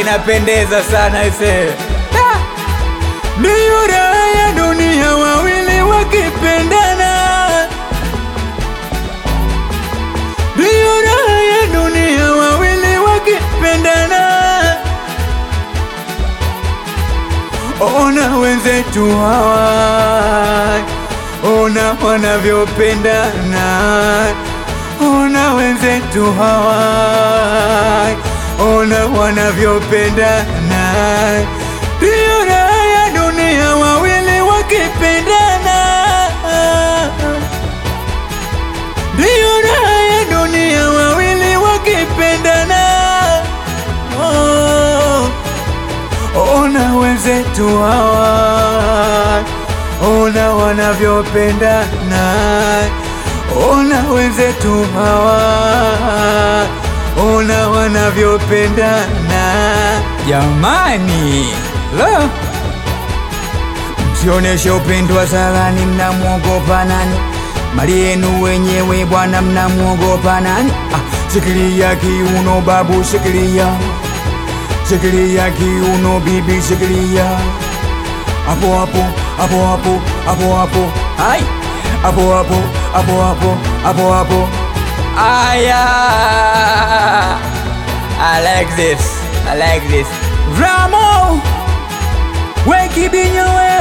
inapendeza sana ise. Ndiyo raha ya dunia wawili wakipendana. Ndiyo raha ya dunia wawili wakipendana. Ona wenzetu hawa, ona wanavyopendana. Ona wenzetu hawa, ona wanavyopendana. Ndiyo raha ya dunia wawili wakipendana. Ndiyo raha ya dunia wawili wakipendana. Ona wenzetu hawa, ona wanavyopendana. Ona wenzetu hawa, ona wanavyopendana. Jamani, la msioneshe upendo wa salani, mnamuogopa nani? Mali yenu wenyewe bwana, mnamuogopa nani? Shikilia kiuno babu, shikilia. Shikilia kiuno bibi, shikilia. Hapo hapo, hapo hapo, hapo hapo. Ai, hapo hapo, hapo hapo, hapo hapo. Aya, I like this, I like this. Ramo, we kibinyo we.